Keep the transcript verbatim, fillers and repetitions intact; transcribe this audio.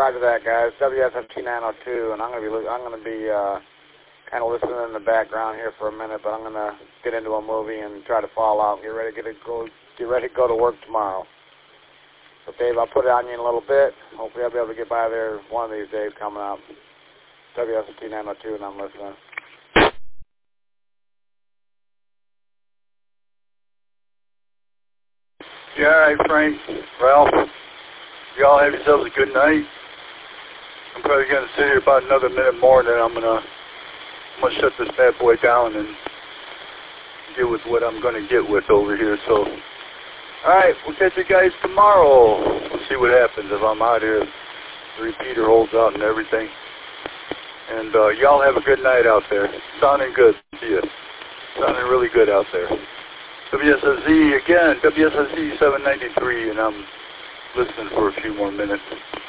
Roger that, guys. W S F T nine oh two, and I'm gonna be I'm gonna be uh, kind of listening in the background here for a minute, but I'm gonna get into a movie and try to fall out. Get ready to get go get ready to go to work tomorrow. So Dave, I'll put it on you in a little bit. Hopefully, I'll be able to get by there one of these days coming up. W S F T nine oh two, and I'm listening. Yeah, all right, Frank. Ralph, you all have yourselves a good night. I'm probably going to sit here about another minute more, and then I'm going to I'm gonna shut this bad boy down and get with what I'm going to get with over here. So, all right, we'll catch you guys tomorrow. We'll see what happens if I'm out here. The repeater holds out and everything. And uh, y'all have a good night out there. Sounding good. See you. Sounding really good out there. W S S Z again, W S S Z seven ninety-three, and I'm listening for a few more minutes.